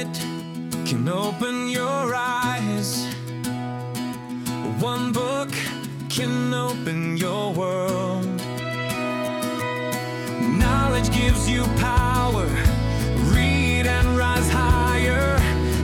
minute can open your eyes. One book can open your world. Knowledge gives you power. Read and rise higher.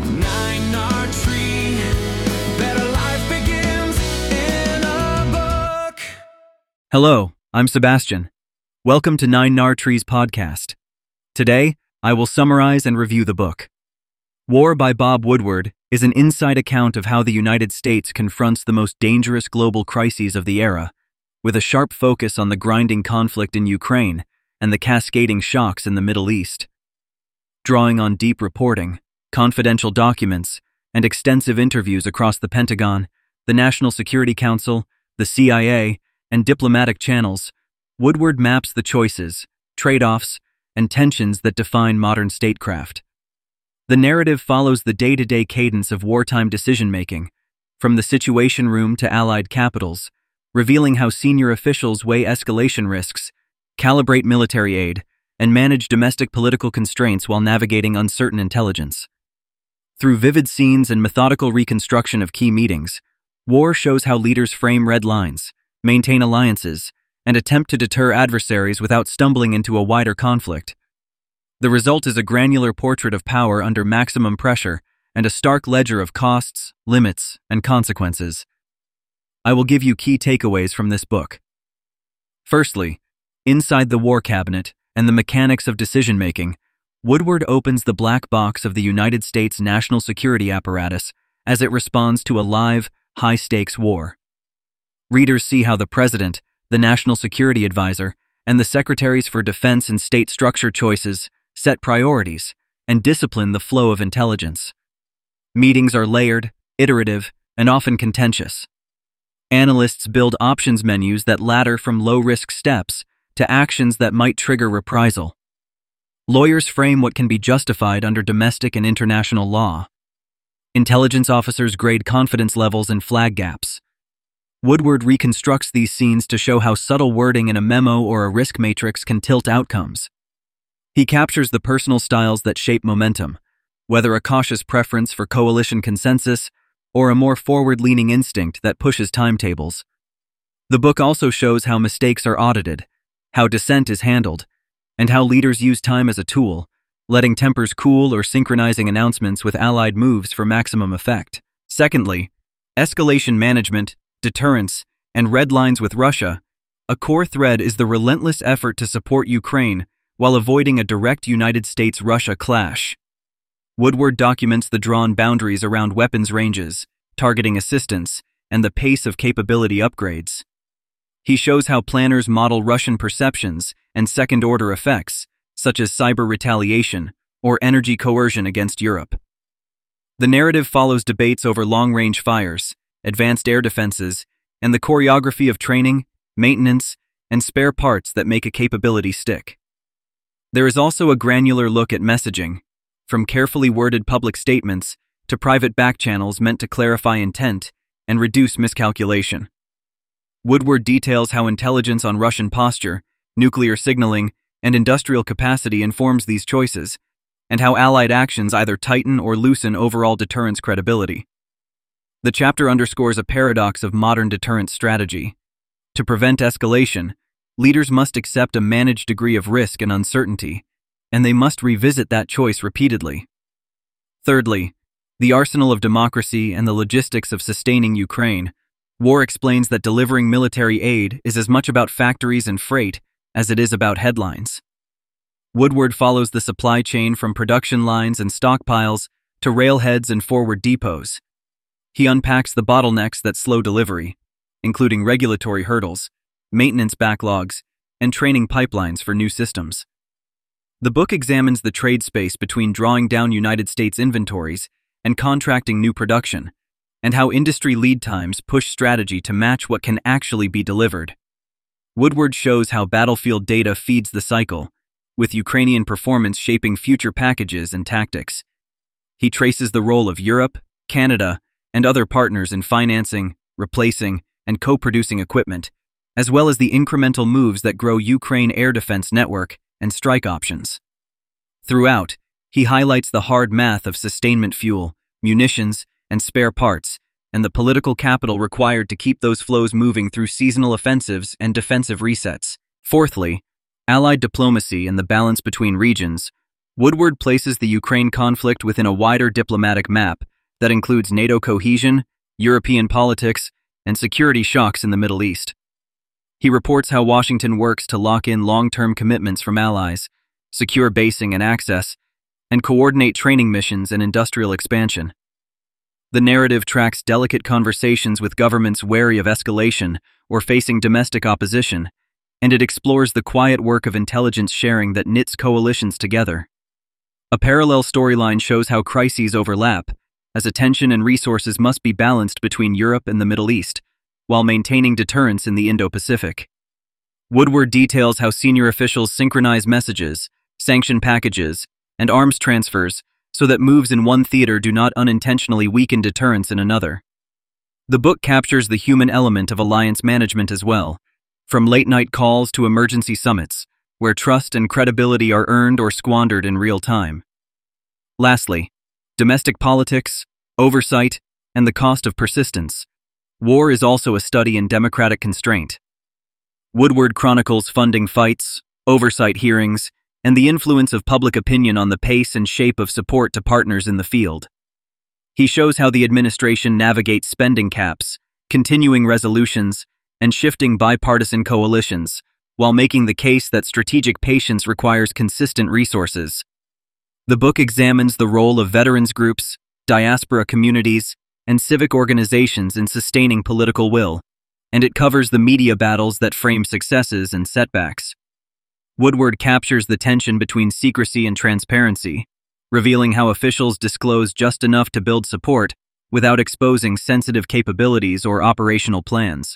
9R Tree. Better life begins in a book. Hello, I'm Sebastian. Welcome to 9R Tree's podcast. Today, I will summarize and review the book. War by Bob Woodward is an inside account of how the United States confronts the most dangerous global crises of the era, with a sharp focus on the grinding conflict in Ukraine and the cascading shocks in the Middle East. Drawing on deep reporting, confidential documents, and extensive interviews across the Pentagon, the National Security Council, the CIA, and diplomatic channels, Woodward maps the choices, trade-offs, and tensions that define modern statecraft. The narrative follows the day-to-day cadence of wartime decision-making, from the Situation Room to Allied capitals, revealing how senior officials weigh escalation risks, calibrate military aid, and manage domestic political constraints while navigating uncertain intelligence. Through vivid scenes and methodical reconstruction of key meetings, War shows how leaders frame red lines, maintain alliances, and attempt to deter adversaries without stumbling into a wider conflict. The result is a granular portrait of power under maximum pressure and a stark ledger of costs, limits, and consequences. I will give you key takeaways from this book. Firstly, inside the War Cabinet and the mechanics of decision-making, Woodward opens the black box of the United States national security apparatus as it responds to a live, high-stakes war. Readers see how the President, the National Security Advisor, and the Secretaries for Defense and State Structure choices set priorities and discipline the flow of intelligence. Meetings are layered, iterative, and often contentious. Analysts build options menus that ladder from low-risk steps to actions that might trigger reprisal. Lawyers frame what can be justified under domestic and international law. Intelligence officers grade confidence levels and flag gaps. Woodward reconstructs these scenes to show how subtle wording in a memo or a risk matrix can tilt outcomes. He captures the personal styles that shape momentum, whether a cautious preference for coalition consensus or a more forward-leaning instinct that pushes timetables. The book also shows how mistakes are audited, how dissent is handled, and how leaders use time as a tool, letting tempers cool or synchronizing announcements with allied moves for maximum effect. Secondly, escalation management, deterrence, and red lines with Russia. A core thread is the relentless effort to support Ukraine while avoiding a direct United States-Russia clash. Woodward documents the drawn boundaries around weapons ranges, targeting assistance, and the pace of capability upgrades. He shows how planners model Russian perceptions and second-order effects, such as cyber retaliation or energy coercion against Europe. The narrative follows debates over long-range fires, advanced air defenses, and the choreography of training, maintenance, and spare parts that make a capability stick. There is also a granular look at messaging, from carefully worded public statements to private backchannels meant to clarify intent and reduce miscalculation. Woodward details how intelligence on Russian posture, nuclear signaling, and industrial capacity informs these choices, and how Allied actions either tighten or loosen overall deterrence credibility. The chapter underscores a paradox of modern deterrence strategy. To prevent escalation, leaders must accept a managed degree of risk and uncertainty, and they must revisit that choice repeatedly. Thirdly, the arsenal of democracy and the logistics of sustaining Ukraine. War explains that delivering military aid is as much about factories and freight as it is about headlines. Woodward follows the supply chain from production lines and stockpiles to railheads and forward depots. He unpacks the bottlenecks that slow delivery, including regulatory hurdles, maintenance backlogs, and training pipelines for new systems. The book examines the trade space between drawing down United States inventories and contracting new production, and how industry lead times push strategy to match what can actually be delivered. Woodward shows how battlefield data feeds the cycle, with Ukrainian performance shaping future packages and tactics. He traces the role of Europe, Canada, and other partners in financing, replacing, and co-producing equipment, as well as the incremental moves that grow Ukraine air defense network and strike options. Throughout, He highlights the hard math of sustainment fuel, munitions, and spare parts, and the political capital required to keep those flows moving through seasonal offensives and defensive resets. Fourthly, Allied diplomacy and the balance between regions. Woodward places the Ukraine conflict within a wider diplomatic map that includes NATO cohesion, European politics, and security shocks in the Middle East. He reports how Washington works to lock in long-term commitments from allies, secure basing and access, and coordinate training missions and industrial expansion. The narrative tracks delicate conversations with governments wary of escalation or facing domestic opposition, and it explores the quiet work of intelligence sharing that knits coalitions together. A parallel storyline shows how crises overlap, as attention and resources must be balanced between Europe and the Middle East, while maintaining deterrence in the Indo-Pacific. Woodward details how senior officials synchronize messages, sanction packages, and arms transfers so that moves in one theater do not unintentionally weaken deterrence in another. The book captures the human element of alliance management as well, from late-night calls to emergency summits, where trust and credibility are earned or squandered in real time. Lastly, domestic politics, oversight, and the cost of persistence. War is also a study in democratic constraint. Woodward chronicles funding fights, oversight hearings, and the influence of public opinion on the pace and shape of support to partners in the field. He shows how the administration navigates spending caps, continuing resolutions, and shifting bipartisan coalitions, while making the case that strategic patience requires consistent resources. The book examines the role of veterans groups, diaspora communities, and civic organizations in sustaining political will, and it covers the media battles that frame successes and setbacks. Woodward captures the tension between secrecy and transparency, revealing how officials disclose just enough to build support without exposing sensitive capabilities or operational plans.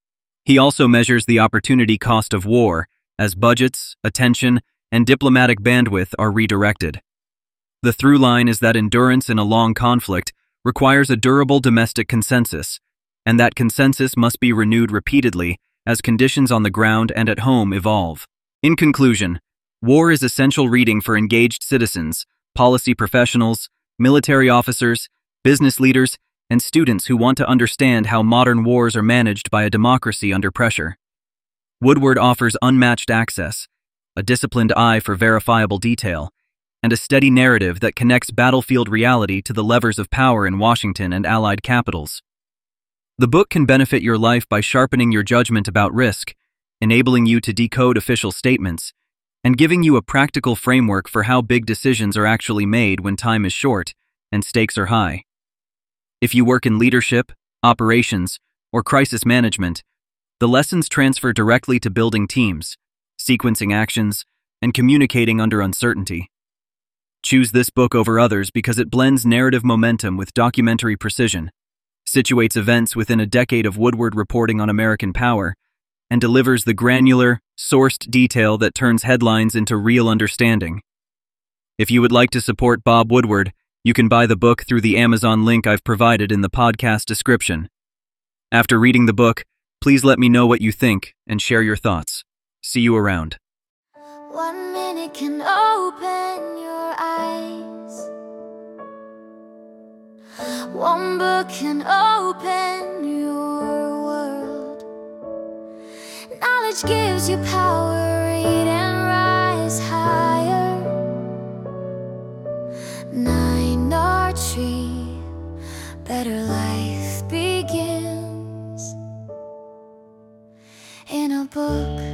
He also measures the opportunity cost of war as budgets, attention, and diplomatic bandwidth are redirected. The through line is that endurance in a long conflict requires a durable domestic consensus, and that consensus must be renewed repeatedly as conditions on the ground and at home evolve. In conclusion, War is essential reading for engaged citizens, policy professionals, military officers, business leaders, and students who want to understand how modern wars are managed by a democracy under pressure. Woodward offers unmatched access, a disciplined eye for verifiable detail, and a steady narrative that connects battlefield reality to the levers of power in Washington and allied capitals. The book can benefit your life by sharpening your judgment about risk, enabling you to decode official statements, and giving you a practical framework for how big decisions are actually made when time is short and stakes are high. If you work in leadership, operations, or crisis management, the lessons transfer directly to building teams, sequencing actions, and communicating under uncertainty. Choose this book over others because it blends narrative momentum with documentary precision, situates events within a decade of Woodward reporting on American power, and delivers the granular, sourced detail that turns headlines into real understanding. If you would like to support Bob Woodward, you can buy the book through the Amazon link I've provided in the podcast description. After reading the book, please let me know what you think and share your thoughts. See you around. 1 minute can open your eyes. 1 book can open your world. Knowledge gives you power, read and rise higher. 9R Tree, better life begins in a book.